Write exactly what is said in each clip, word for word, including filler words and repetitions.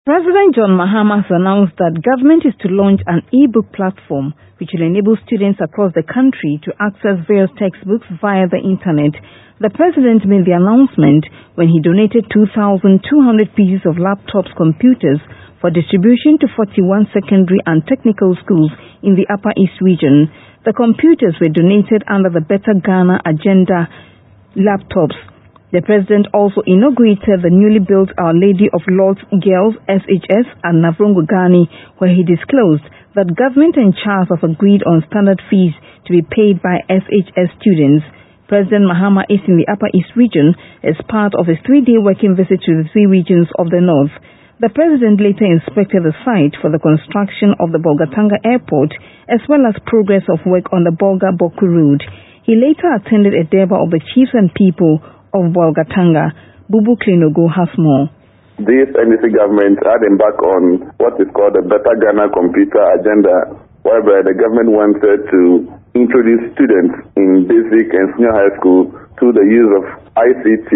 President John Mahama has announced that government is to launch an e-book platform which will enable students across the country to access various textbooks via the internet. The president made the announcement when he donated two thousand two hundred pieces of laptops computers for distribution to forty-one secondary and technical schools in the Upper East region. The computers were donated under the Better Ghana Agenda laptops. The president also inaugurated the newly built Our Lady of Lourdes Girls S H S at Navrongo Gani, where he disclosed that government and CHAS have agreed on standard fees to be paid by S H S students. President Mahama is in the Upper East region as part of his three-day working visit to the three regions of the north. The president later inspected the site for the construction of the Bolgatanga Airport as well as progress of work on the Bolga-Boku Road. He later attended a Durbar of the chiefs and people of Bolgatanga. Bubu Klinogo has more. This N D C government had embarked on what is called the Better Ghana Computer Agenda, whereby the government wanted to introduce students in basic and senior high school to the use of I C T.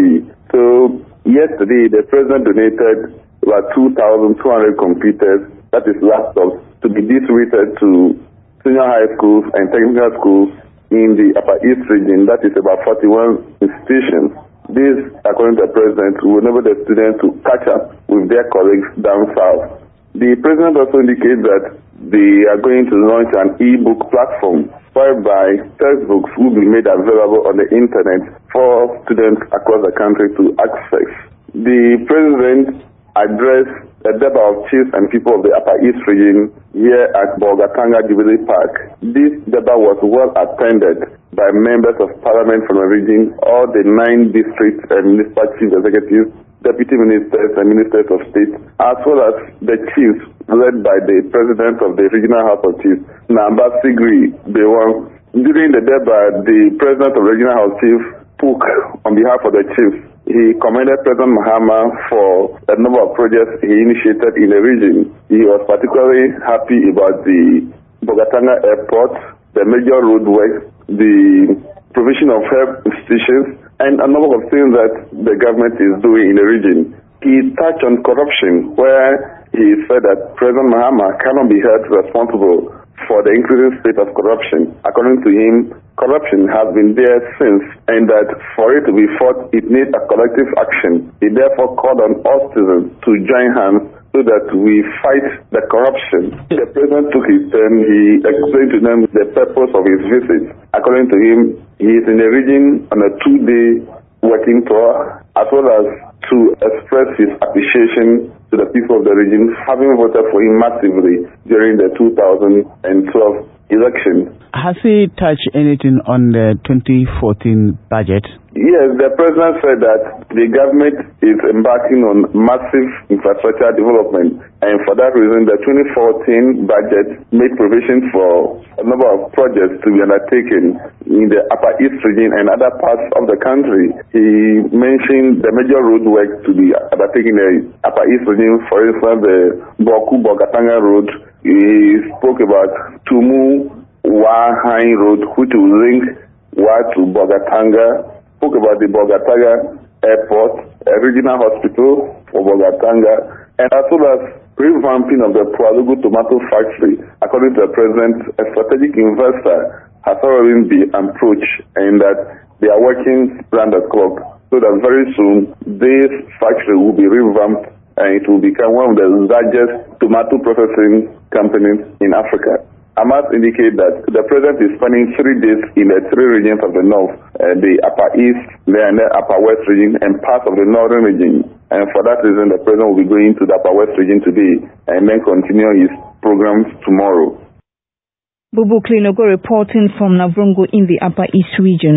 So yesterday, the president donated about two thousand two hundred computers, that is laptops, to be distributed to senior high schools and technical schools in the Upper East region, that is about forty-one institutions. This, according to the president, will enable the students to catch up with their colleagues down south. The president also indicates that they are going to launch an e-book platform whereby textbooks will be made available on the internet for students across the country to access. The president addressed a Durbar of chiefs and people of the Upper East region here at Bolgatanga Jubilee Park. This Durbar was well attended by members of parliament from the region, all the nine districts and municipal chief executives, deputy ministers and ministers of state, as well as the chiefs led by the president of the regional house of chiefs, Namba Sigri Bewang. During the Durbar, the president of the regional house chief spoke on behalf of the chiefs. He commended President Mahama for a number of projects he initiated in the region. He was particularly happy about the Bolgatanga Airport, the major roadworks, the provision of health institutions, and a number of things that the government is doing in the region. He touched on corruption, where he said that President Mahama cannot be held responsible for the increasing state of corruption. According to him, corruption has been there since, and that for it to be fought, it needs a collective action. He therefore called on all citizens to join hands so that we fight the corruption. The president took his turn. He explained to them the purpose of his visit. According to him, he is in the region on a two-day working tour, as well as to express his appreciation to the people of the region, having voted for him massively during the two thousand twelve election. Has he touched anything on the twenty fourteen budget? Yes, the president said that the government is embarking on massive infrastructure development, and for that reason, the twenty fourteen budget made provision for a number of projects to be undertaken in the Upper East region and other parts of the country. He mentioned the major road work to be undertaken in the Upper East region, for instance, the Boku-Bolgatanga Road. He spoke about Tumu-Wahai Road, which will link Wa to Bolgatanga. Spoke about the Bolgatanga Airport, a regional hospital for Bolgatanga, and as well as revamping of the Pualugu tomato factory. According to the president, a strategic investor has already been approached, and that they are working round the clock so that very soon this factory will be revamped and it will become one of the largest tomato processing companies in Africa. I must indicate that the president is spending three days in the three regions of the north, uh, the Upper East, and the Upper West region, and parts of the northern region. And for that reason, the president will be going to the Upper West region today and then continue his programs tomorrow. Bubu Klinogo reporting from Navrongo in the Upper East region.